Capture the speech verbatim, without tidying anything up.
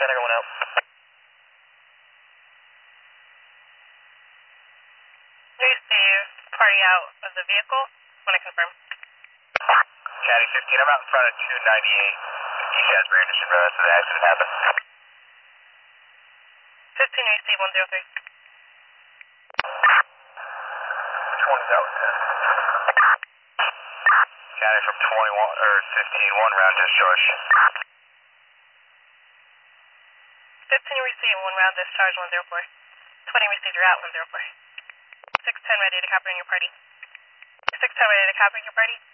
ten, everyone out. New Steve, party out of the vehicle. Want to confirm? Caddy fifteen, I'm out in front of two ninety-eight East Shasbury Anderson Road. That's where the accident happened. fifteen New Steve, one zero three. Which one is that one? Caddy from twenty-one, or fifteen, one round discharge. fifteen received, one round discharge, one zero four. twenty received, you're out, one zero four. six ten ready to copy on your party. six ten ready to copy on your party.